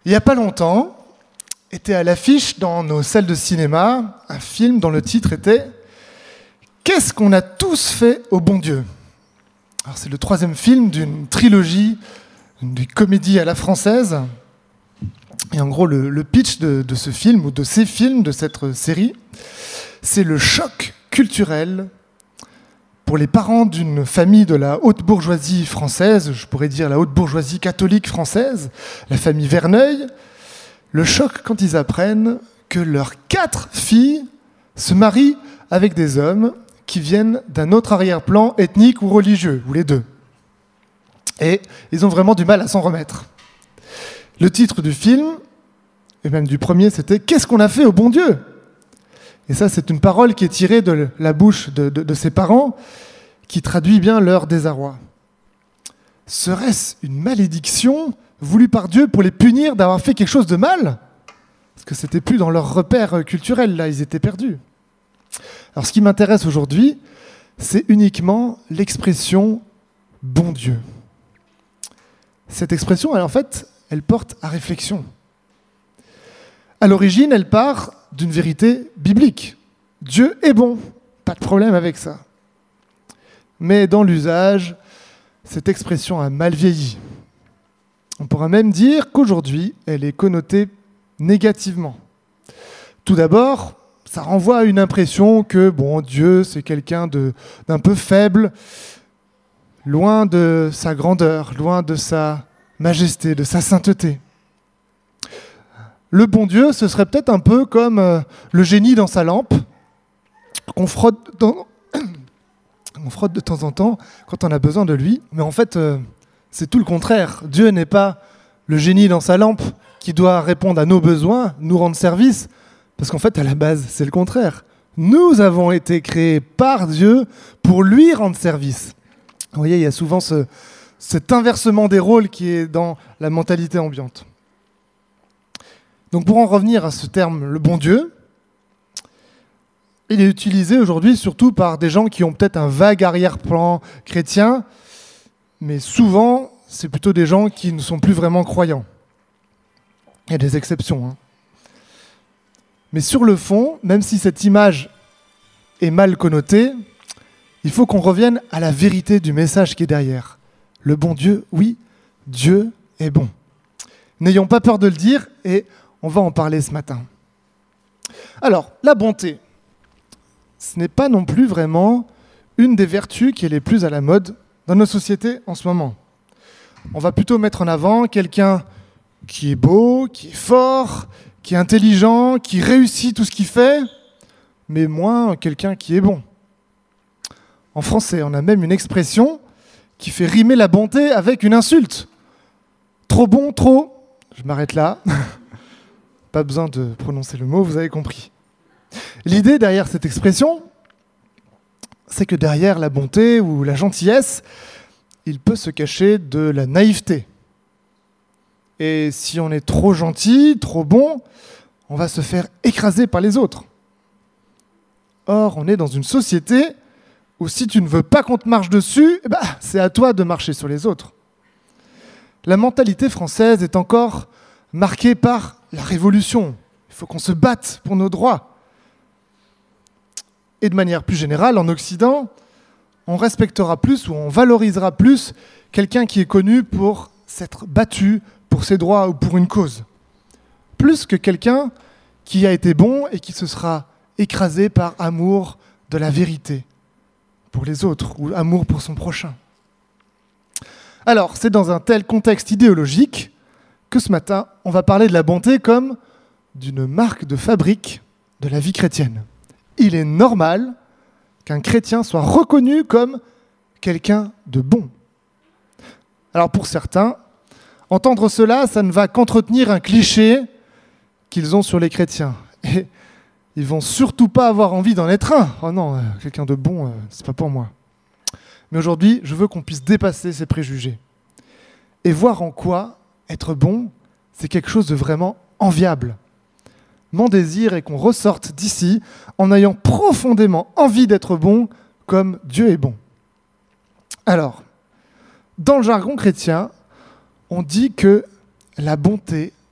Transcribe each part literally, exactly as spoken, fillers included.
Il n'y a pas longtemps, était à l'affiche dans nos salles de cinéma un film dont le titre était « Qu'est-ce qu'on a tous fait au bon Dieu ?» Alors, c'est le troisième film d'une trilogie, d'une comédie à la française. Et en gros, le, le pitch de, de ce film, ou de ces films, de cette série, c'est le choc culturel pour les parents d'une famille de la haute bourgeoisie française, je pourrais dire la haute bourgeoisie catholique française, la famille Verneuil, le choc quand ils apprennent que leurs quatre filles se marient avec des hommes qui viennent d'un autre arrière-plan ethnique ou religieux, ou les deux. Et ils ont vraiment du mal à s'en remettre. Le titre du film, et même du premier, c'était « Qu'est-ce qu'on a fait au bon Dieu ?» Et ça, c'est une parole qui est tirée de la bouche de, de, de ses parents, qui traduit bien leur désarroi. Serait-ce une malédiction voulue par Dieu pour les punir d'avoir fait quelque chose de mal ? Parce que c'était plus dans leur repère culturel, là, ils étaient perdus. Alors, ce qui m'intéresse aujourd'hui, c'est uniquement l'expression « bon Dieu ». Cette expression, elle, en fait, elle porte à réflexion. À l'origine, elle part d'une vérité biblique. Dieu est bon, pas de problème avec ça. Mais dans l'usage, cette expression a mal vieilli. On pourra même dire qu'aujourd'hui, elle est connotée négativement. Tout d'abord, ça renvoie à une impression que bon, Dieu, c'est quelqu'un de, d'un peu faible, loin de sa grandeur, loin de sa majesté, de sa sainteté. Le bon Dieu, ce serait peut-être un peu comme euh, le génie dans sa lampe, qu'on frotte, dans... on frotte de temps en temps quand on a besoin de lui. Mais en fait, euh, c'est tout le contraire. Dieu n'est pas le génie dans sa lampe qui doit répondre à nos besoins, nous rendre service, parce qu'en fait, à la base, c'est le contraire. Nous avons été créés par Dieu pour lui rendre service. Vous voyez, il y a souvent ce, cet inversement des rôles qui est dans la mentalité ambiante. Donc pour en revenir à ce terme, le bon Dieu, il est utilisé aujourd'hui surtout par des gens qui ont peut-être un vague arrière-plan chrétien, mais souvent, c'est plutôt des gens qui ne sont plus vraiment croyants. Il y a des exceptions. Hein. Mais sur le fond, même si cette image est mal connotée, il faut qu'on revienne à la vérité du message qui est derrière. Le bon Dieu, oui, Dieu est bon. N'ayons pas peur de le dire et on va en parler ce matin. Alors, la bonté, ce n'est pas non plus vraiment une des vertus qui est les plus à la mode dans nos sociétés en ce moment. On va plutôt mettre en avant quelqu'un qui est beau, qui est fort, qui est intelligent, qui réussit tout ce qu'il fait, mais moins quelqu'un qui est bon. En français, on a même une expression qui fait rimer la bonté avec une insulte. Trop bon, trop. Je m'arrête là. Pas besoin de prononcer le mot, vous avez compris. L'idée derrière cette expression, c'est que derrière la bonté ou la gentillesse, il peut se cacher de la naïveté. Et si on est trop gentil, trop bon, on va se faire écraser par les autres. Or, on est dans une société où si tu ne veux pas qu'on te marche dessus, eh ben, c'est à toi de marcher sur les autres. La mentalité française est encore marquée par la révolution. Il faut qu'on se batte pour nos droits. Et de manière plus générale, en Occident, on respectera plus ou on valorisera plus quelqu'un qui est connu pour s'être battu pour ses droits ou pour une cause. Plus que quelqu'un qui a été bon et qui se sera écrasé par amour de la vérité pour les autres ou amour pour son prochain. Alors, c'est dans un tel contexte idéologique que ce matin, on va parler de la bonté comme d'une marque de fabrique de la vie chrétienne. Il est normal qu'un chrétien soit reconnu comme quelqu'un de bon. Alors pour certains, entendre cela, ça ne va qu'entretenir un cliché qu'ils ont sur les chrétiens. Et ils vont surtout pas avoir envie d'en être un. Oh non, euh, quelqu'un de bon, euh, c'est pas pour moi. Mais aujourd'hui, je veux qu'on puisse dépasser ces préjugés et voir en quoi être bon, c'est quelque chose de vraiment enviable. Mon désir est qu'on ressorte d'ici en ayant profondément envie d'être bon comme Dieu est bon. Alors, dans le jargon chrétien, on dit que la bonté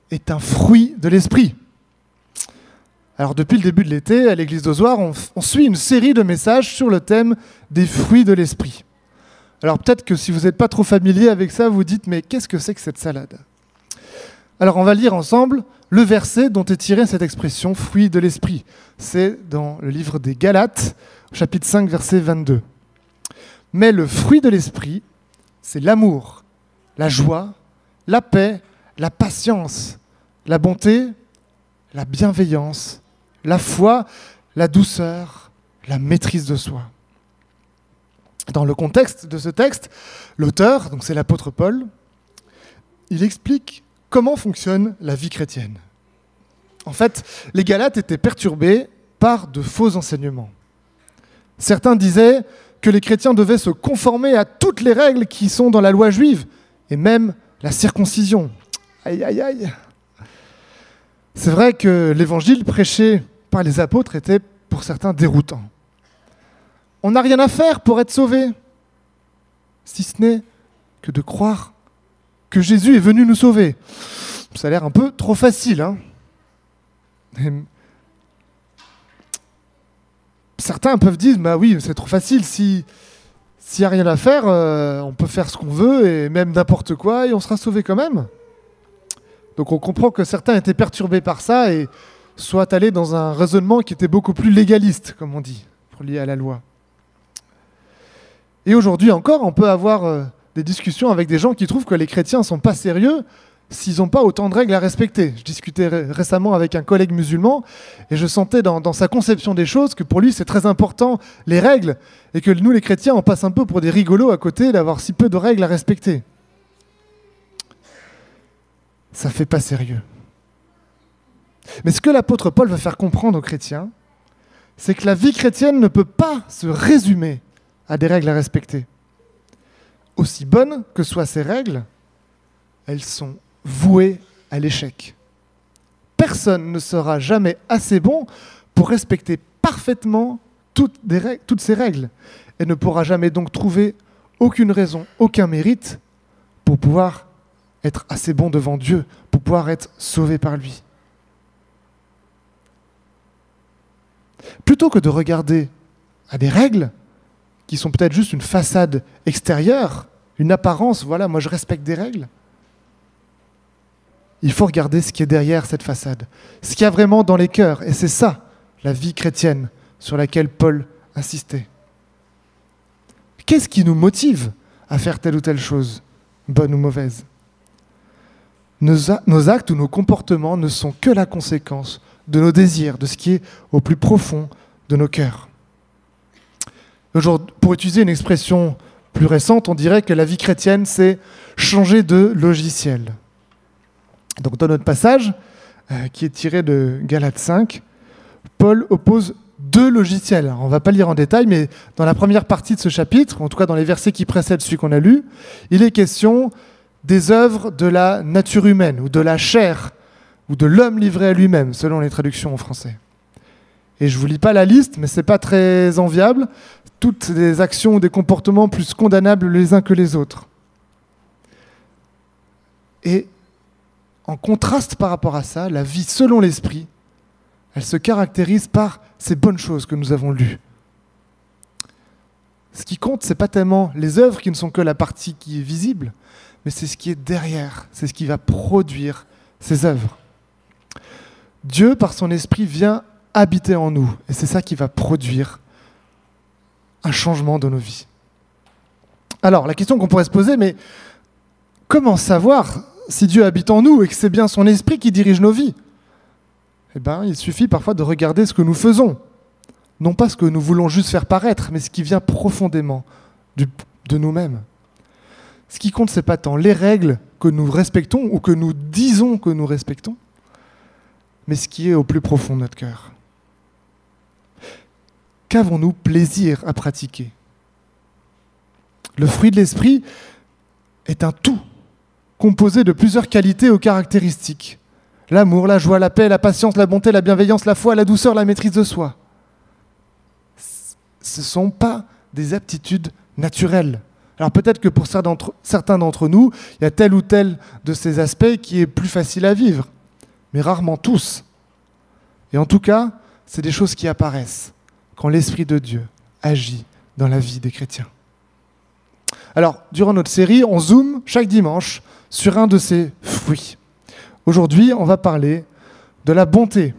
est un fruit de l'esprit. Alors depuis le début de l'été, à l'église d'Ozoir, on, on suit une série de messages sur le thème des fruits de l'esprit. Alors peut-être que si vous n'êtes pas trop familier avec ça, vous dites « mais qu'est-ce que c'est que cette salade ?» Alors on va lire ensemble le verset dont est tirée cette expression « fruit de l'esprit ». C'est dans le livre des Galates, chapitre cinq, verset vingt-deux. « Mais le fruit de l'esprit, c'est l'amour, la joie, la paix, la patience, la bonté, la bienveillance, la foi, la douceur, la maîtrise de soi. » Dans le contexte de ce texte, l'auteur, donc c'est l'apôtre Paul, il explique comment fonctionne la vie chrétienne. En fait, les Galates étaient perturbés par de faux enseignements. Certains disaient que les chrétiens devaient se conformer à toutes les règles qui sont dans la loi juive, et même la circoncision. Aïe, aïe, aïe. C'est vrai que l'évangile prêché par les apôtres était pour certains déroutant. On n'a rien à faire pour être sauvé, si ce n'est que de croire que Jésus est venu nous sauver. Ça a l'air un peu trop facile, hein ? Et certains peuvent dire, bah oui, c'est trop facile, si, s'il n'y a rien à faire, euh, on peut faire ce qu'on veut, et même n'importe quoi, et on sera sauvé quand même. Donc on comprend que certains étaient perturbés par ça, et soient allés dans un raisonnement qui était beaucoup plus légaliste, comme on dit, pour lier à la loi. Et aujourd'hui encore, on peut avoir euh, des discussions avec des gens qui trouvent que les chrétiens ne sont pas sérieux s'ils n'ont pas autant de règles à respecter. Je discutais ré- récemment avec un collègue musulman et je sentais dans, dans sa conception des choses que pour lui c'est très important les règles et que nous les chrétiens on passe un peu pour des rigolos à côté d'avoir si peu de règles à respecter. Ça fait pas sérieux. Mais ce que l'apôtre Paul veut faire comprendre aux chrétiens, c'est que la vie chrétienne ne peut pas se résumer à des règles à respecter. Aussi bonnes que soient ces règles, elles sont vouées à l'échec. Personne ne sera jamais assez bon pour respecter parfaitement toutes, des règles, toutes ces règles et ne pourra jamais donc trouver aucune raison, aucun mérite pour pouvoir être assez bon devant Dieu, pour pouvoir être sauvé par lui. Plutôt que de regarder à des règles qui sont peut-être juste une façade extérieure, une apparence, voilà, moi je respecte des règles. Il faut regarder ce qui est derrière cette façade, ce qu'il y a vraiment dans les cœurs. Et c'est ça, la vie chrétienne, sur laquelle Paul insistait. Qu'est-ce qui nous motive à faire telle ou telle chose, bonne ou mauvaise ? Nos, a- nos actes ou nos comportements ne sont que la conséquence de nos désirs, de ce qui est au plus profond de nos cœurs. Aujourd'hui, pour utiliser une expression plus récente, on dirait que la vie chrétienne, c'est changer de logiciel. Donc dans notre passage, euh, qui est tiré de Galates cinq, Paul oppose deux logiciels. Alors, on ne va pas lire en détail, mais dans la première partie de ce chapitre, en tout cas dans les versets qui précèdent celui qu'on a lu, il est question des œuvres de la nature humaine, ou de la chair, ou de l'homme livré à lui-même, selon les traductions en français. Et je ne vous lis pas la liste, mais ce n'est pas très enviable. Toutes des actions ou des comportements plus condamnables les uns que les autres. Et en contraste par rapport à ça, la vie selon l'esprit, elle se caractérise par ces bonnes choses que nous avons lues. Ce qui compte, ce n'est pas tellement les œuvres qui ne sont que la partie qui est visible, mais c'est ce qui est derrière, c'est ce qui va produire ces œuvres. Dieu, par son esprit, vient habiter en nous, et c'est ça qui va produire un changement dans nos vies. Alors, la question qu'on pourrait se poser, mais comment savoir si Dieu habite en nous et que c'est bien son esprit qui dirige nos vies ? Eh bien, il suffit parfois de regarder ce que nous faisons. Non pas ce que nous voulons juste faire paraître, mais ce qui vient profondément du, de nous-mêmes. Ce qui compte, ce n'est pas tant les règles que nous respectons ou que nous disons que nous respectons, mais ce qui est au plus profond de notre cœur. Qu'avons-nous plaisir à pratiquer ? Le fruit de l'esprit est un tout composé de plusieurs qualités ou caractéristiques. L'amour, la joie, la paix, la patience, la bonté, la bienveillance, la foi, la douceur, la maîtrise de soi. Ce ne sont pas des aptitudes naturelles. Alors peut-être que pour certains d'entre nous, il y a tel ou tel de ces aspects qui est plus facile à vivre. mais rarement tous. Et en tout cas, c'est des choses qui apparaissent quand l'Esprit de Dieu agit dans la vie des chrétiens. Alors, durant notre série, on zoome chaque dimanche sur un de ces fruits. Aujourd'hui, on va parler de la bonté.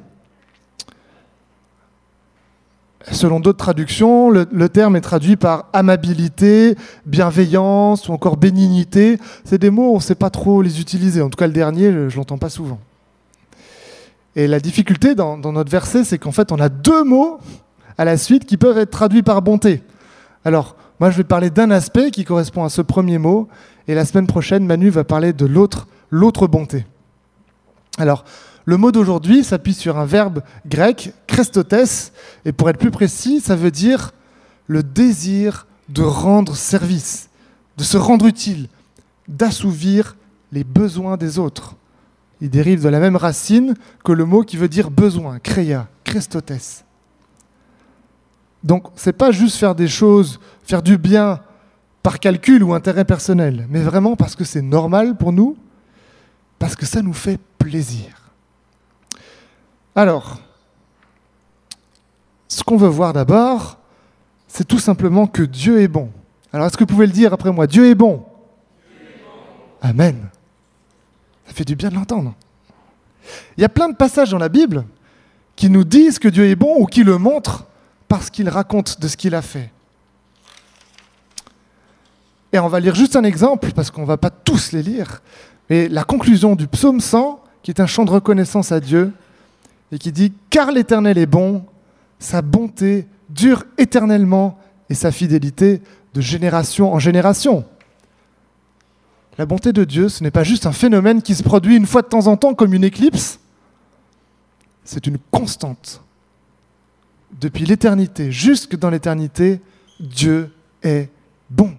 Selon d'autres traductions, le, le terme est traduit par amabilité, bienveillance ou encore bénignité. C'est des mots, on ne sait pas trop les utiliser. En tout cas, le dernier, je ne l'entends pas souvent. Et la difficulté dans, dans notre verset, c'est qu'en fait, on a deux mots à la suite qui peuvent être traduits par bonté. Alors, moi, je vais parler d'un aspect qui correspond à ce premier mot, et la semaine prochaine, Manu va parler de l'autre, l'autre bonté. Alors, le mot d'aujourd'hui s'appuie sur un verbe grec, krestotes, et pour être plus précis, ça veut dire le désir de rendre service, de se rendre utile, d'assouvir les besoins des autres. Il dérive de la même racine que le mot qui veut dire besoin, kreia, krestotes. Donc, ce n'est pas juste faire des choses, faire du bien par calcul ou intérêt personnel, mais vraiment parce que c'est normal pour nous, parce que ça nous fait plaisir. Alors, ce qu'on veut voir d'abord, c'est tout simplement que Dieu est bon. Alors, est-ce que vous pouvez le dire après moi? Dieu est bon. Dieu est bon. Amen. Ça fait du bien de l'entendre. Il y a plein de passages dans la Bible qui nous disent que Dieu est bon ou qui le montrent parce qu'il raconte de ce qu'il a fait. Et on va lire juste un exemple, parce qu'on ne va pas tous les lire, mais la conclusion du psaume cent, qui est un chant de reconnaissance à Dieu, et qui dit « Car l'Éternel est bon, sa bonté dure éternellement, et sa fidélité de génération en génération. » La bonté de Dieu, ce n'est pas juste un phénomène qui se produit une fois de temps en temps comme une éclipse, c'est une constante. Depuis l'éternité, jusque dans l'éternité, Dieu est bon.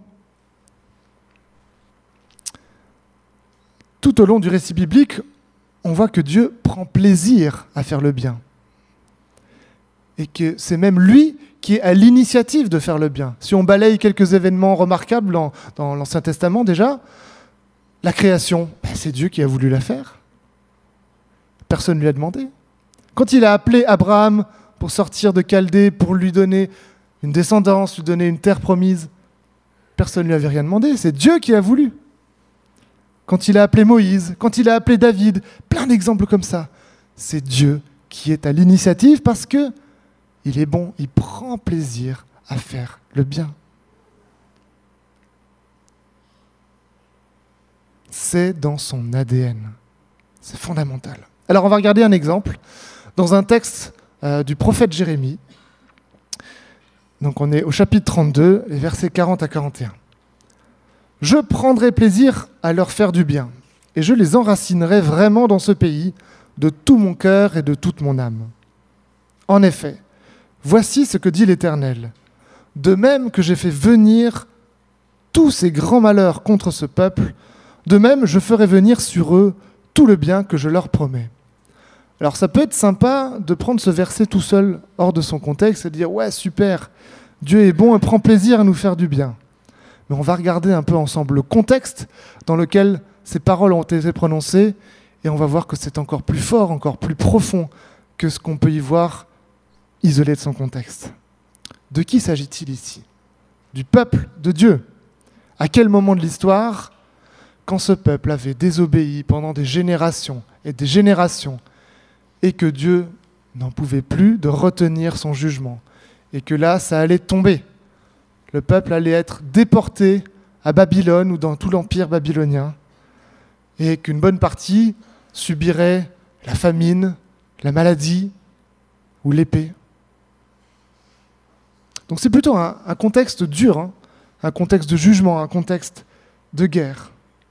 Tout au long du récit biblique, on voit que Dieu prend plaisir à faire le bien. Et que c'est même lui qui est à l'initiative de faire le bien. Si on balaye quelques événements remarquables dans, dans l'Ancien Testament déjà, la création, ben c'est Dieu qui a voulu la faire. Personne ne lui a demandé. Quand il a appelé Abraham pour sortir de Chaldée, pour lui donner une descendance, lui donner une terre promise, personne ne lui avait rien demandé. C'est Dieu qui a voulu. Quand il a appelé Moïse, quand il a appelé David, plein d'exemples comme ça. C'est Dieu qui est à l'initiative parce que il est bon, il prend plaisir à faire le bien. C'est dans son A D N. C'est fondamental. Alors on va regarder un exemple dans un texte euh, du prophète Jérémie. Donc on est au chapitre trente-deux, les versets quarante à quarante et un. « Je prendrai plaisir à leur faire du bien, et je les enracinerai vraiment dans ce pays, de tout mon cœur et de toute mon âme. En effet, voici ce que dit l'Éternel. De même que j'ai fait venir tous ces grands malheurs contre ce peuple, de même je ferai venir sur eux tout le bien que je leur promets. » Alors ça peut être sympa de prendre ce verset tout seul, hors de son contexte, et de dire « Ouais, super, Dieu est bon et prend plaisir à nous faire du bien. » Mais on va regarder un peu ensemble le contexte dans lequel ces paroles ont été prononcées, et on va voir que c'est encore plus fort, encore plus profond que ce qu'on peut y voir isolé de son contexte. De qui s'agit-il ici? Du peuple de Dieu. À quel moment de l'histoire, quand ce peuple avait désobéi pendant des générations et des générations, et que Dieu n'en pouvait plus de retenir son jugement, et que là, ça allait tomber. Le peuple allait être déporté à Babylone ou dans tout l'empire babylonien, et qu'une bonne partie subirait la famine, la maladie ou l'épée. Donc c'est plutôt un, un contexte dur, hein, un contexte de jugement, un contexte de guerre.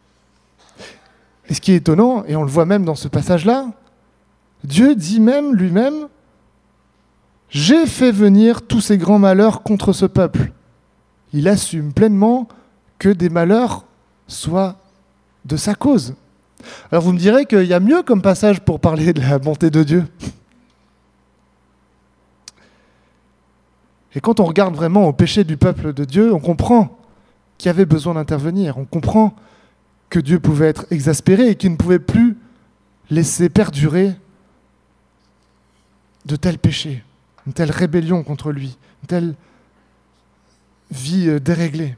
Et ce qui est étonnant, et on le voit même dans ce passage-là, Dieu dit même lui-même « J'ai fait venir tous ces grands malheurs contre ce peuple. » Il assume pleinement que des malheurs soient de sa cause. Alors vous me direz qu'il y a mieux comme passage pour parler de la bonté de Dieu. Et quand on regarde vraiment au péché du peuple de Dieu, on comprend qu'il y avait besoin d'intervenir. On comprend que Dieu pouvait être exaspéré et qu'il ne pouvait plus laisser perdurer de tels péchés, une telle rébellion contre lui, une telle vie euh, déréglée.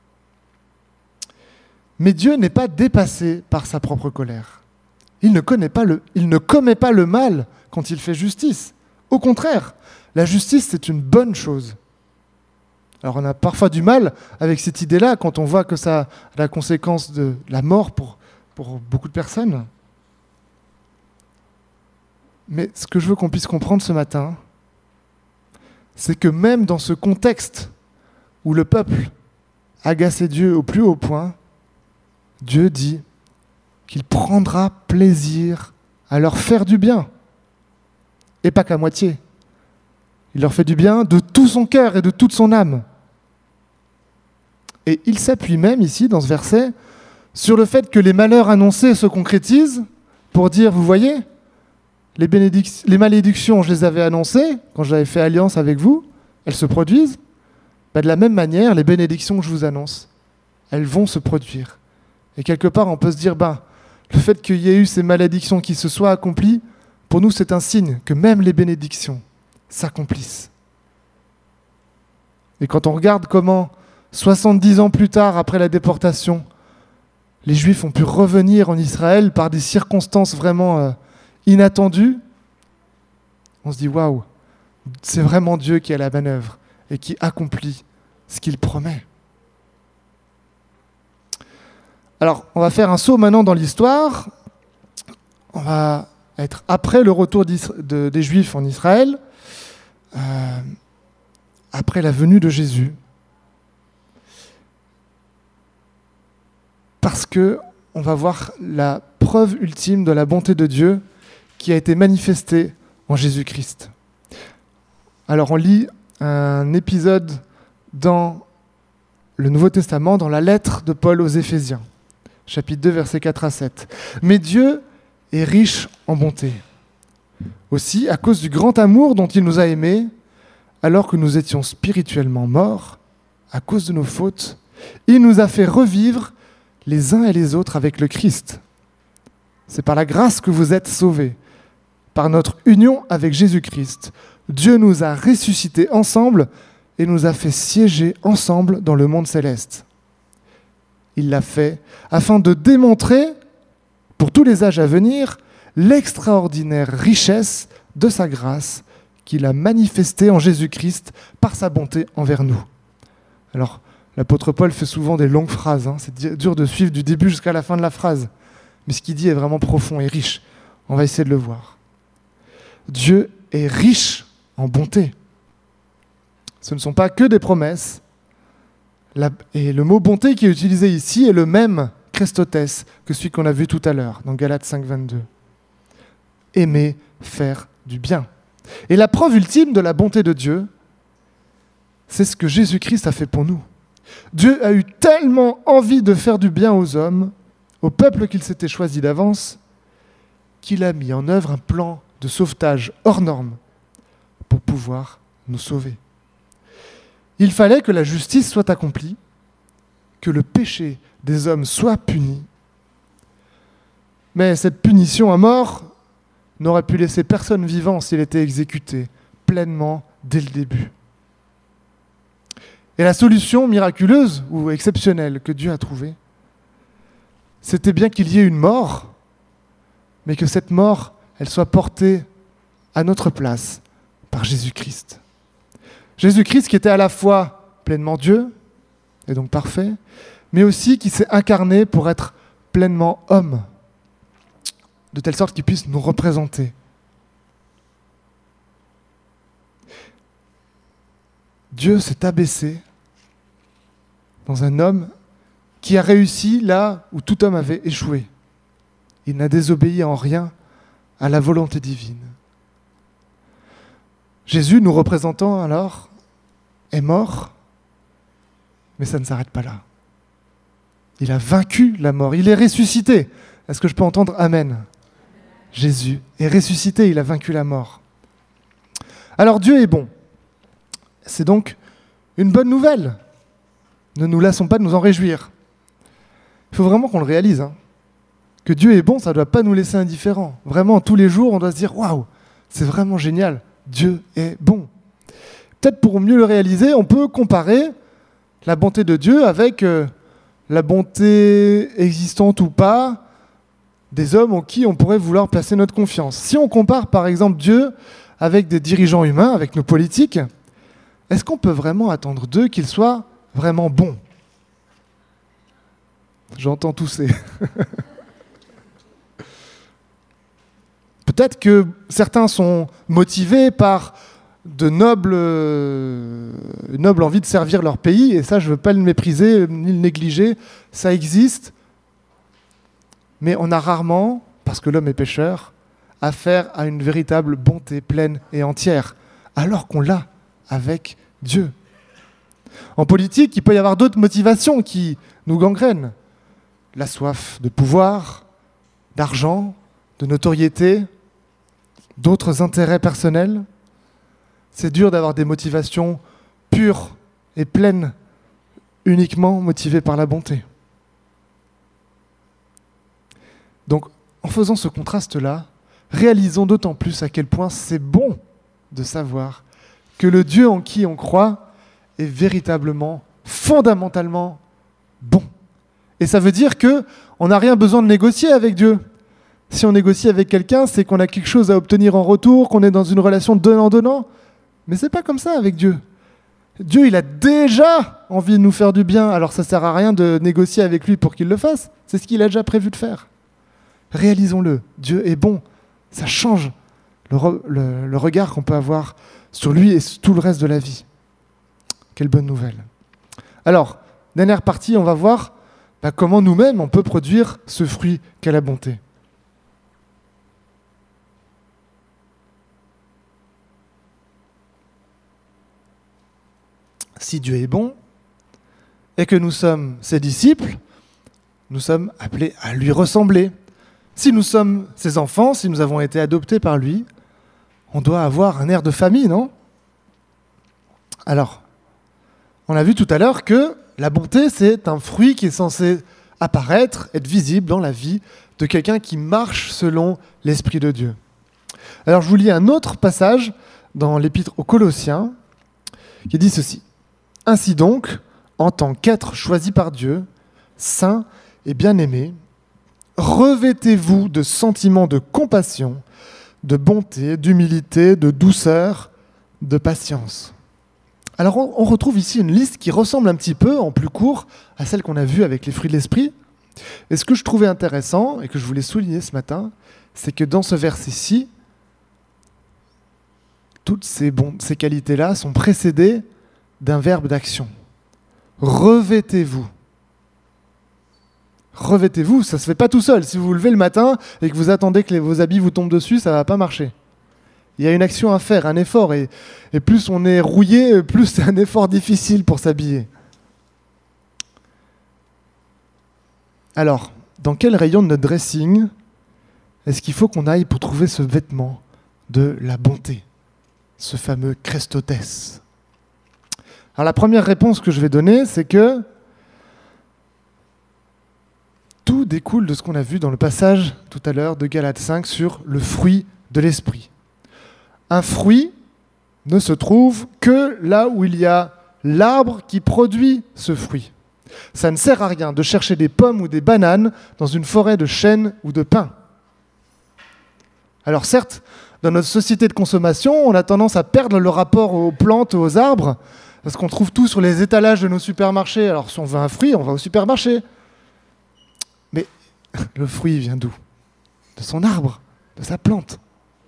Mais Dieu n'est pas dépassé par sa propre colère. Il ne connaît pas le, il ne commet pas le mal quand il fait justice. Au contraire, la justice, c'est une bonne chose. Alors on a parfois du mal avec cette idée-là quand on voit que ça a la conséquence de la mort pour, pour beaucoup de personnes. Mais ce que je veux qu'on puisse comprendre ce matin, c'est que même dans ce contexte où le peuple agaçait Dieu au plus haut point, Dieu dit qu'il prendra plaisir à leur faire du bien, et pas qu'à moitié. Il leur fait du bien de tout son cœur et de toute son âme. Et il s'appuie même ici, dans ce verset, sur le fait que les malheurs annoncés se concrétisent pour dire, vous voyez, les, bénédic- les malédictions, je les avais annoncées quand j'avais fait alliance avec vous, elles se produisent. Ben de la même manière, les bénédictions que je vous annonce, elles vont se produire. Et quelque part, on peut se dire, ben, le fait qu'il y ait eu ces malédictions qui se soient accomplies, pour nous, c'est un signe que même les bénédictions s'accomplissent. Et quand on regarde comment, soixante-dix ans plus tard, après la déportation, les Juifs ont pu revenir en Israël par des circonstances vraiment euh, inattendues, on se dit, waouh, c'est vraiment Dieu qui est à la manœuvre et qui accomplit ce qu'il promet. Alors, on va faire un saut maintenant dans l'histoire. On va être après le retour de, des Juifs en Israël, euh, après la venue de Jésus. Parce que on va voir la preuve ultime de la bonté de Dieu qui a été manifestée en Jésus-Christ. Alors, on lit un épisode dans le Nouveau Testament, dans la lettre de Paul aux Éphésiens, chapitre deux, versets quatre à sept. « Mais Dieu est riche en bonté. Aussi, à cause du grand amour dont il nous a aimés, alors que nous étions spirituellement morts, à cause de nos fautes, il nous a fait revivre les uns et les autres avec le Christ. C'est par la grâce que vous êtes sauvés. Par notre union avec Jésus-Christ, Dieu nous a ressuscités ensemble et nous a fait siéger ensemble dans le monde céleste. Il l'a fait afin de démontrer, pour tous les âges à venir, l'extraordinaire richesse de sa grâce qu'il a manifestée en Jésus-Christ par sa bonté envers nous. » Alors, l'apôtre Paul fait souvent des longues phrases, hein. C'est dur de suivre du début jusqu'à la fin de la phrase. Mais ce qu'il dit est vraiment profond et riche. On va essayer de le voir. Dieu est riche en bonté. Ce ne sont pas que des promesses. La, et le mot bonté qui est utilisé ici est le même Christotes que celui qu'on a vu tout à l'heure, dans Galates cinq, vingt-deux. Aimer faire du bien. Et la preuve ultime de la bonté de Dieu, c'est ce que Jésus-Christ a fait pour nous. Dieu a eu tellement envie de faire du bien aux hommes, au peuple qu'il s'était choisi d'avance, qu'il a mis en œuvre un plan de sauvetage hors norme pour pouvoir nous sauver. Il fallait que la justice soit accomplie, que le péché des hommes soit puni. Mais cette punition à mort n'aurait pu laisser personne vivant s'il était exécuté pleinement dès le début. Et la solution miraculeuse ou exceptionnelle que Dieu a trouvée, c'était bien qu'il y ait une mort, mais que cette mort, elle soit portée à notre place par Jésus-Christ. Jésus-Christ qui était à la fois pleinement Dieu, et donc parfait, mais aussi qui s'est incarné pour être pleinement homme, de telle sorte qu'il puisse nous représenter. Dieu s'est abaissé dans un homme qui a réussi là où tout homme avait échoué. Il n'a désobéi en rien à la volonté divine. Jésus, nous représentant alors, est mort, mais ça ne s'arrête pas là. Il a vaincu la mort, il est ressuscité. Est-ce que je peux entendre Amen ? Jésus est ressuscité, il a vaincu la mort. Alors Dieu est bon. C'est donc une bonne nouvelle. Ne nous lassons pas de nous en réjouir. Il faut vraiment qu'on le réalise, hein, que Dieu est bon, ça ne doit pas nous laisser indifférents. Vraiment, tous les jours, on doit se dire « Waouh, c'est vraiment génial, Dieu est bon ». Peut-être pour mieux le réaliser, on peut comparer la bonté de Dieu avec euh, la bonté existante ou pas des hommes en qui on pourrait vouloir placer notre confiance. Si on compare par exemple Dieu avec des dirigeants humains, avec nos politiques, est-ce qu'on peut vraiment attendre d'eux qu'ils soient vraiment bons ? J'entends tousser. Peut-être que certains sont motivés par de nobles, euh, noble envie de servir leur pays, et ça je ne veux pas le mépriser ni le négliger, ça existe, mais on a rarement, parce que l'homme est pécheur, affaire à une véritable bonté pleine et entière, alors qu'on l'a avec Dieu. En politique, il peut y avoir d'autres motivations qui nous gangrènent. La soif de pouvoir, d'argent, de notoriété, d'autres intérêts personnels. C'est dur d'avoir des motivations pures et pleines, uniquement motivées par la bonté. Donc, en faisant ce contraste-là, réalisons d'autant plus à quel point c'est bon de savoir que le Dieu en qui on croit est véritablement, fondamentalement bon. Et ça veut dire qu'on n'a rien besoin de négocier avec Dieu. Si on négocie avec quelqu'un, c'est qu'on a quelque chose à obtenir en retour, qu'on est dans une relation donnant-donnant. Mais c'est pas comme ça avec Dieu. Dieu, il a déjà envie de nous faire du bien, alors ça sert à rien de négocier avec lui pour qu'il le fasse. C'est ce qu'il a déjà prévu de faire. Réalisons-le, Dieu est bon. Ça change le, re- le, le regard qu'on peut avoir sur lui et sur tout le reste de la vie. Quelle bonne nouvelle. Alors, dernière partie, on va voir bah, comment nous-mêmes on peut produire ce fruit qu'est la bonté. Si Dieu est bon et que nous sommes ses disciples, nous sommes appelés à lui ressembler. Si nous sommes ses enfants, si nous avons été adoptés par lui, on doit avoir un air de famille, non ? Alors, on a vu tout à l'heure que la bonté, c'est un fruit qui est censé apparaître, être visible dans la vie de quelqu'un qui marche selon l'Esprit de Dieu. Alors, je vous lis un autre passage dans l'Épître aux Colossiens qui dit ceci. « Ainsi donc, en tant qu'être choisi par Dieu, saint et bien-aimé, revêtez-vous de sentiments de compassion, de bonté, d'humilité, de douceur, de patience. » Alors on, on retrouve ici une liste qui ressemble un petit peu, en plus court, à celle qu'on a vue avec les fruits de l'esprit. Et ce que je trouvais intéressant, et que je voulais souligner ce matin, c'est que dans ce verset-ci, toutes ces, bon, ces qualités-là sont précédées d'un verbe d'action. Revêtez-vous. Revêtez-vous, ça ne se fait pas tout seul. Si vous vous levez le matin et que vous attendez que les, vos habits vous tombent dessus, ça ne va pas marcher. Il y a une action à faire, un effort. Et, et plus on est rouillé, plus c'est un effort difficile pour s'habiller. Alors, dans quel rayon de notre dressing est-ce qu'il faut qu'on aille pour trouver ce vêtement de la bonté, ce fameux Christotes ? Alors la première réponse que je vais donner, c'est que tout découle de ce qu'on a vu dans le passage tout à l'heure de Galates cinq sur le fruit de l'esprit. Un fruit ne se trouve que là où il y a l'arbre qui produit ce fruit. Ça ne sert à rien de chercher des pommes ou des bananes dans une forêt de chênes ou de pins. Alors certes, dans notre société de consommation, on a tendance à perdre le rapport aux plantes, aux arbres, parce qu'on trouve tout sur les étalages de nos supermarchés. Alors si on veut un fruit, on va au supermarché. Mais le fruit vient d'où ? De son arbre, de sa plante.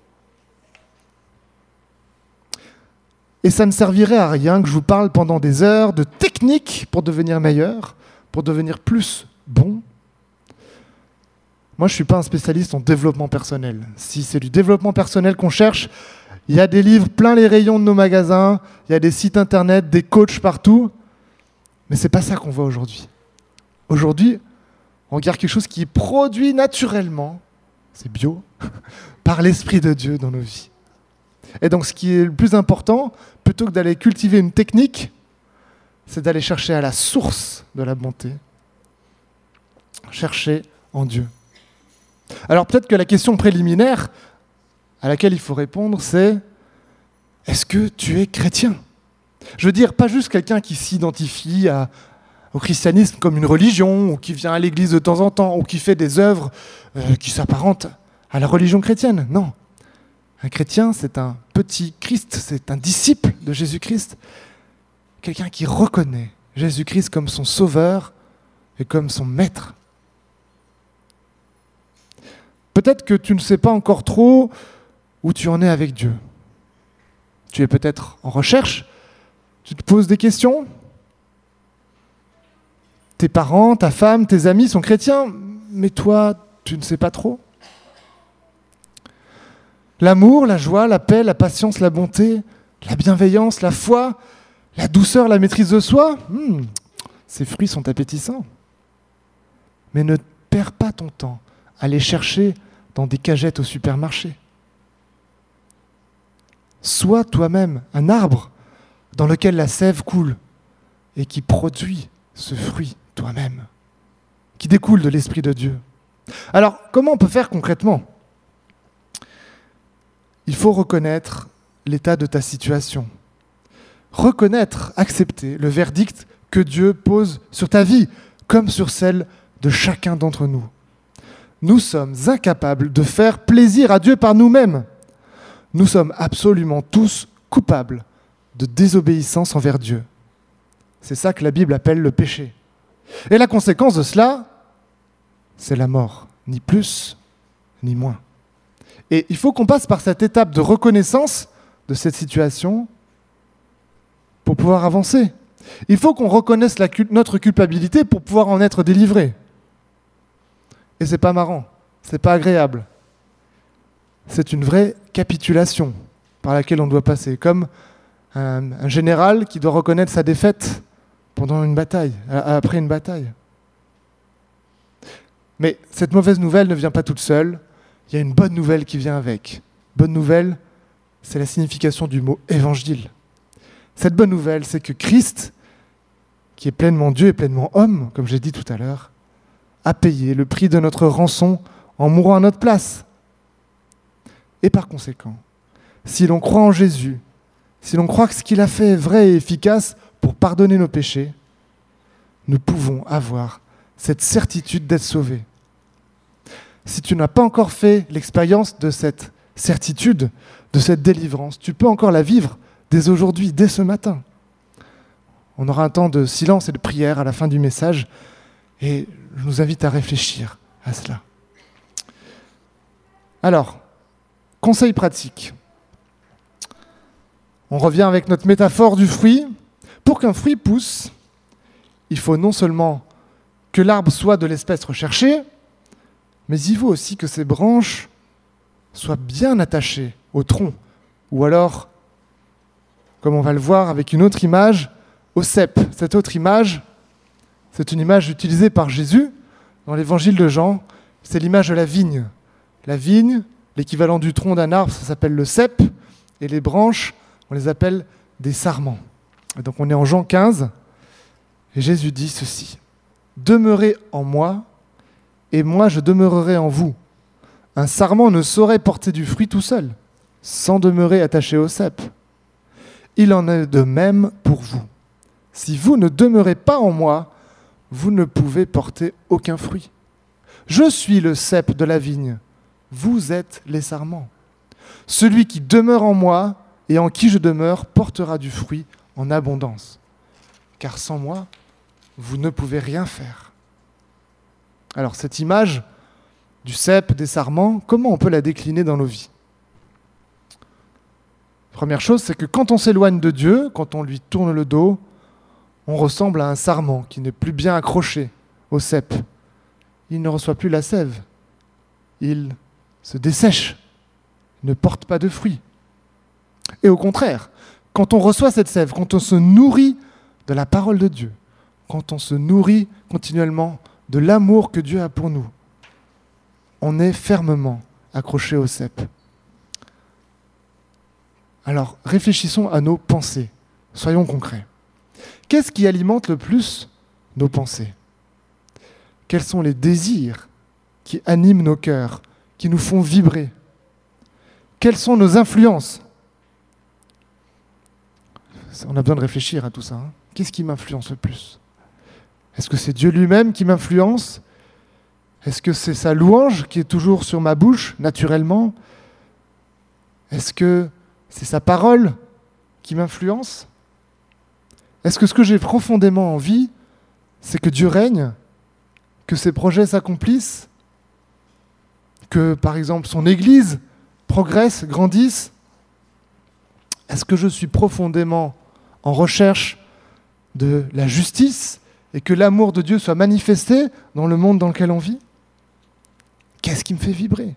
Et ça ne servirait à rien que je vous parle pendant des heures de techniques pour devenir meilleur, pour devenir plus bon. Moi, je ne suis pas un spécialiste en développement personnel. Si c'est du développement personnel qu'on cherche, il y a des livres plein les rayons de nos magasins, il y a des sites internet, des coachs partout. Mais ce n'est pas ça qu'on voit aujourd'hui. Aujourd'hui, on regarde quelque chose qui est produit naturellement, c'est bio, par l'Esprit de Dieu dans nos vies. Et donc ce qui est le plus important, plutôt que d'aller cultiver une technique, c'est d'aller chercher à la source de la bonté. Chercher en Dieu. Alors peut-être que la question préliminaire à laquelle il faut répondre, c'est « Est-ce que tu es chrétien ?» Je veux dire, pas juste quelqu'un qui s'identifie à, au christianisme comme une religion, ou qui vient à l'église de temps en temps, ou qui fait des œuvres euh, qui s'apparentent à la religion chrétienne. Non. Un chrétien, c'est un petit Christ, c'est un disciple de Jésus-Christ, quelqu'un qui reconnaît Jésus-Christ comme son sauveur et comme son maître. Peut-être que tu ne sais pas encore trop où tu en es avec Dieu. Tu es peut-être en recherche, tu te poses des questions. Tes parents, ta femme, tes amis sont chrétiens, mais toi, tu ne sais pas trop. L'amour, la joie, la paix, la patience, la bonté, la bienveillance, la foi, la douceur, la maîtrise de soi, hmm, ces fruits sont appétissants. Mais ne perds pas ton temps à les chercher dans des cagettes au supermarché. Sois toi-même un arbre dans lequel la sève coule et qui produit ce fruit toi-même, qui découle de l'Esprit de Dieu. Alors, comment on peut faire concrètement ? Il faut reconnaître l'état de ta situation. Reconnaître, accepter le verdict que Dieu pose sur ta vie, comme sur celle de chacun d'entre nous. Nous sommes incapables de faire plaisir à Dieu par nous-mêmes. Nous sommes absolument tous coupables de désobéissance envers Dieu. C'est ça que la Bible appelle le péché. Et la conséquence de cela, c'est la mort, ni plus, ni moins. Et il faut qu'on passe par cette étape de reconnaissance de cette situation pour pouvoir avancer. Il faut qu'on reconnaisse la, notre culpabilité pour pouvoir en être délivré. Et c'est pas marrant, c'est pas agréable. C'est une vraie capitulation par laquelle on doit passer, comme un, un général qui doit reconnaître sa défaite pendant une bataille, après une bataille. Mais cette mauvaise nouvelle ne vient pas toute seule, il y a une bonne nouvelle qui vient avec. Bonne nouvelle, c'est la signification du mot évangile. Cette bonne nouvelle, c'est que Christ, qui est pleinement Dieu et pleinement homme, comme j'ai dit tout à l'heure, a payé le prix de notre rançon en mourant à notre place. Et par conséquent, si l'on croit en Jésus, si l'on croit que ce qu'il a fait est vrai et efficace pour pardonner nos péchés, nous pouvons avoir cette certitude d'être sauvés. Si tu n'as pas encore fait l'expérience de cette certitude, de cette délivrance, tu peux encore la vivre dès aujourd'hui, dès ce matin. On aura un temps de silence et de prière à la fin du message et je vous invite à réfléchir à cela. Alors, conseil pratique. On revient avec notre métaphore du fruit. Pour qu'un fruit pousse, il faut non seulement que l'arbre soit de l'espèce recherchée, mais il faut aussi que ses branches soient bien attachées au tronc, ou alors, comme on va le voir avec une autre image, au cep. Cette autre image, c'est une image utilisée par Jésus dans l'évangile de Jean, c'est l'image de la vigne. La vigne, l'équivalent du tronc d'un arbre, ça s'appelle le cep, et les branches, on les appelle des sarments. Et donc on est en Jean quinze, et Jésus dit ceci. « Demeurez en moi, et moi je demeurerai en vous. Un sarment ne saurait porter du fruit tout seul, sans demeurer attaché au cep. Il en est de même pour vous. Si vous ne demeurez pas en moi, vous ne pouvez porter aucun fruit. Je suis le cep de la vigne, vous êtes les sarments. Celui qui demeure en moi et en qui je demeure portera du fruit en abondance. Car sans moi, vous ne pouvez rien faire. » Alors cette image du cep, des sarments, comment on peut la décliner dans nos vies ? Première chose, c'est que quand on s'éloigne de Dieu, quand on lui tourne le dos, on ressemble à un sarment qui n'est plus bien accroché au cep. Il ne reçoit plus la sève. Il se dessèche, ne porte pas de fruits. Et au contraire, quand on reçoit cette sève, quand on se nourrit de la parole de Dieu, quand on se nourrit continuellement de l'amour que Dieu a pour nous, on est fermement accroché au cep. Alors, réfléchissons à nos pensées. Soyons concrets. Qu'est-ce qui alimente le plus nos pensées ? Quels sont les désirs qui animent nos cœurs, qui nous font vibrer? Quelles sont nos influences? On a besoin de réfléchir à tout ça. Hein. Qu'est-ce qui m'influence le plus? Est-ce que c'est Dieu lui-même qui m'influence? Est-ce que c'est sa louange qui est toujours sur ma bouche, naturellement? Est-ce que c'est sa parole qui m'influence? Est-ce que ce que j'ai profondément envie, c'est que Dieu règne, que ses projets s'accomplissent, que, par exemple, son Église progresse, grandisse? Est-ce que je suis profondément en recherche de la justice et que l'amour de Dieu soit manifesté dans le monde dans lequel on vit? Qu'est-ce qui me fait vibrer?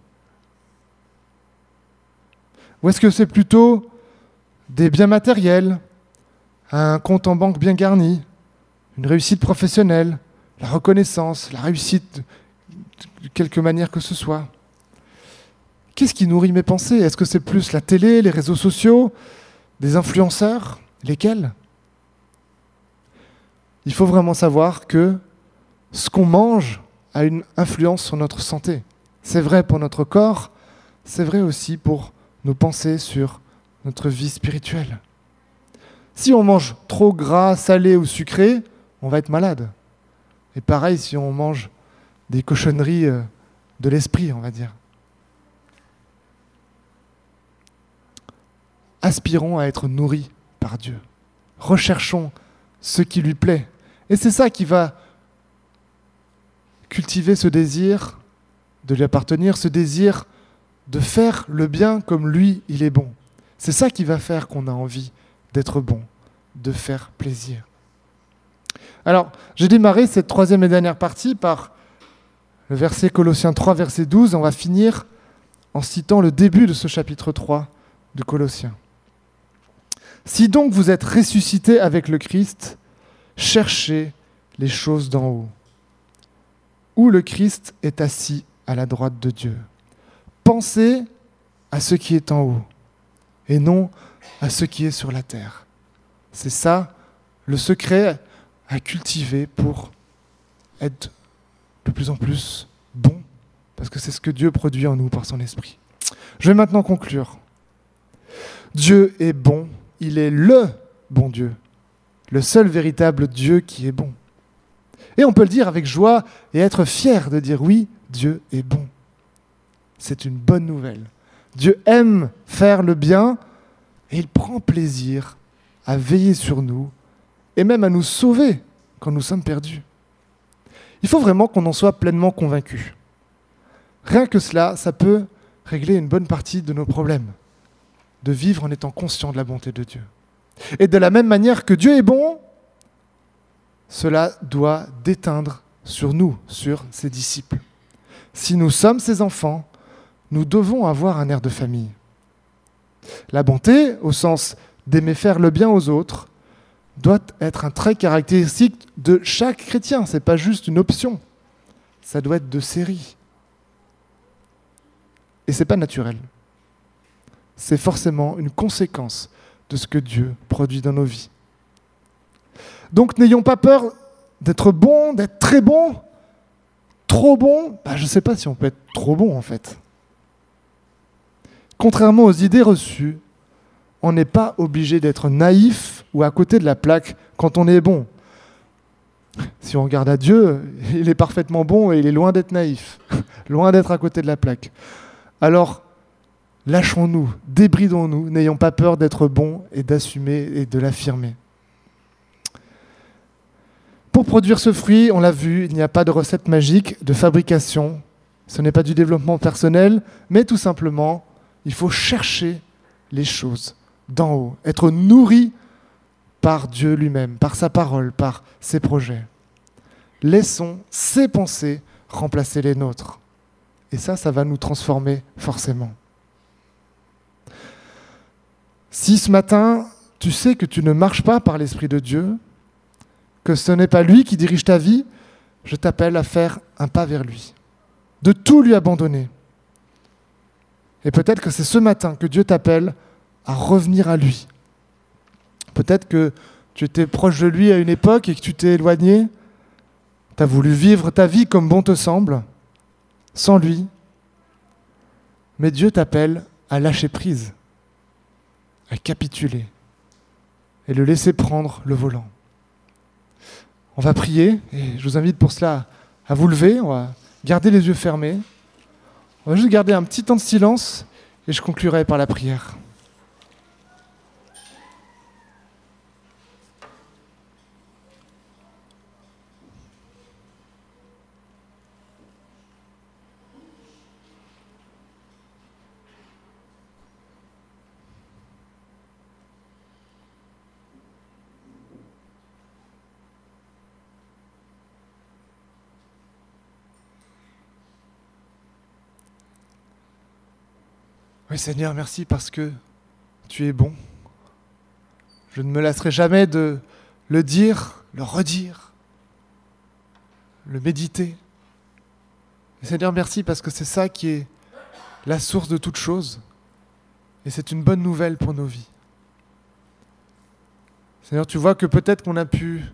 Ou est-ce que c'est plutôt des biens matériels, un compte en banque bien garni, une réussite professionnelle, la reconnaissance, la réussite de quelque manière que ce soit? Qu'est-ce qui nourrit mes pensées? Est-ce que c'est plus la télé, les réseaux sociaux, des influenceurs? Lesquels? Il faut vraiment savoir que ce qu'on mange a une influence sur notre santé. C'est vrai pour notre corps, c'est vrai aussi pour nos pensées sur notre vie spirituelle. Si on mange trop gras, salé ou sucré, on va être malade. Et pareil si on mange des cochonneries de l'esprit, on va dire. Aspirons à être nourris par Dieu. Recherchons ce qui lui plaît. Et c'est ça qui va cultiver ce désir de lui appartenir, ce désir de faire le bien comme lui, il est bon. C'est ça qui va faire qu'on a envie d'être bon, de faire plaisir. Alors, j'ai démarré cette troisième et dernière partie par le verset Colossiens trois, verset douze. On va finir en citant le début de ce chapitre trois de Colossiens. « Si donc vous êtes ressuscités avec le Christ, cherchez les choses d'en haut, où le Christ est assis à la droite de Dieu. Pensez à ce qui est en haut, et non à ce qui est sur la terre. » C'est ça, le secret à cultiver pour être de plus en plus bon, parce que c'est ce que Dieu produit en nous par son esprit. Je vais maintenant conclure. Dieu est bon, il est le bon Dieu, le seul véritable Dieu qui est bon. Et on peut le dire avec joie et être fier de dire oui, Dieu est bon. C'est une bonne nouvelle. Dieu aime faire le bien et il prend plaisir à veiller sur nous et même à nous sauver quand nous sommes perdus. Il faut vraiment qu'on en soit pleinement convaincu. Rien que cela, ça peut régler une bonne partie de nos problèmes, de vivre en étant conscient de la bonté de Dieu. Et de la même manière que Dieu est bon, cela doit déteindre sur nous, sur ses disciples. Si nous sommes ses enfants, nous devons avoir un air de famille. La bonté, au sens d'aimer faire le bien aux autres, doit être un trait caractéristique de chaque chrétien. Ce n'est pas juste une option. Ça doit être de série. Et ce n'est pas naturel. C'est forcément une conséquence de ce que Dieu produit dans nos vies. Donc n'ayons pas peur d'être bon, d'être très bon, trop bon. Bah, je ne sais pas si on peut être trop bon en fait. Contrairement aux idées reçues, on n'est pas obligé d'être naïf ou à côté de la plaque quand on est bon. Si on regarde à Dieu, il est parfaitement bon et il est loin d'être naïf, loin d'être à côté de la plaque. Alors, lâchons-nous, débridons-nous, n'ayons pas peur d'être bons et d'assumer et de l'affirmer. Pour produire ce fruit, on l'a vu, il n'y a pas de recette magique de fabrication. Ce n'est pas du développement personnel, mais tout simplement, il faut chercher les choses d'en haut, être nourri par Dieu lui-même, par sa parole, par ses projets. Laissons ses pensées remplacer les nôtres. Et ça, ça va nous transformer forcément. Si ce matin, tu sais que tu ne marches pas par l'Esprit de Dieu, que ce n'est pas lui qui dirige ta vie, je t'appelle à faire un pas vers lui, de tout lui abandonner. Et peut-être que c'est ce matin que Dieu t'appelle à revenir à lui. Peut-être que tu étais proche de lui à une époque et que tu t'es éloigné, tu as voulu vivre ta vie comme bon te semble. sans lui. Mais Dieu t'appelle à lâcher prise, à capituler et le laisser prendre le volant. On va prier et je vous invite pour cela à vous lever, on va garder les yeux fermés. On va juste garder un petit temps de silence et je conclurai par la prière. Oui Seigneur, merci parce que tu es bon. Je ne me lasserai jamais de le dire, le redire, le méditer. Et Seigneur, merci parce que c'est ça qui est la source de toute chose. Et c'est une bonne nouvelle pour nos vies. Seigneur, tu vois que peut-être qu'on a pu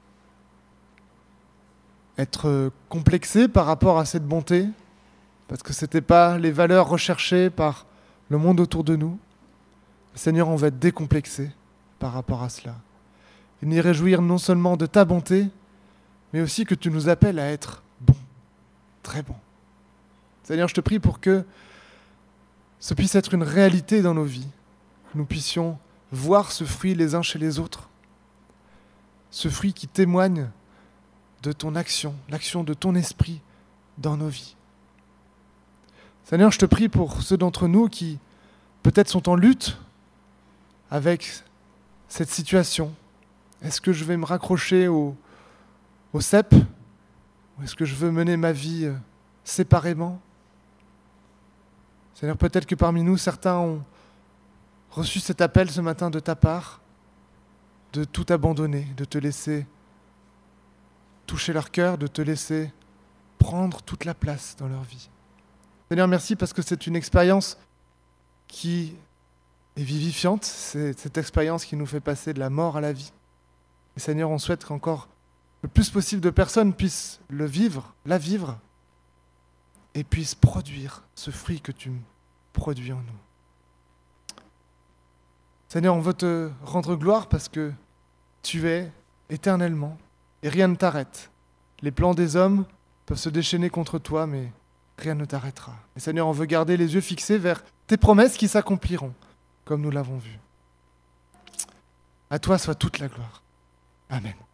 être complexé par rapport à cette bonté, parce que ce n'étaient pas les valeurs recherchées par le monde autour de nous. Seigneur, on va être décomplexé par rapport à cela. Et nous réjouir non seulement de ta bonté, mais aussi que tu nous appelles à être bon, très bon. Seigneur, je te prie pour que ce puisse être une réalité dans nos vies, que nous puissions voir ce fruit les uns chez les autres, ce fruit qui témoigne de ton action, l'action de ton esprit dans nos vies. Seigneur, je te prie pour ceux d'entre nous qui peut-être sont en lutte avec cette situation. Est-ce que je vais me raccrocher au, au C E P ou est-ce que je veux mener ma vie euh, séparément? Seigneur, peut-être que parmi nous, certains ont reçu cet appel ce matin de ta part, de tout abandonner, de te laisser toucher leur cœur, de te laisser prendre toute la place dans leur vie. Seigneur, merci parce que c'est une expérience qui est vivifiante, c'est cette expérience qui nous fait passer de la mort à la vie. Et Seigneur, on souhaite qu'encore le plus possible de personnes puissent le vivre, la vivre, et puissent produire ce fruit que tu produis en nous. Seigneur, on veut te rendre gloire parce que tu es éternellement et rien ne t'arrête. Les plans des hommes peuvent se déchaîner contre toi, mais rien ne t'arrêtera. Et Seigneur, on veut garder les yeux fixés vers tes promesses qui s'accompliront, comme nous l'avons vu. À toi soit toute la gloire. Amen.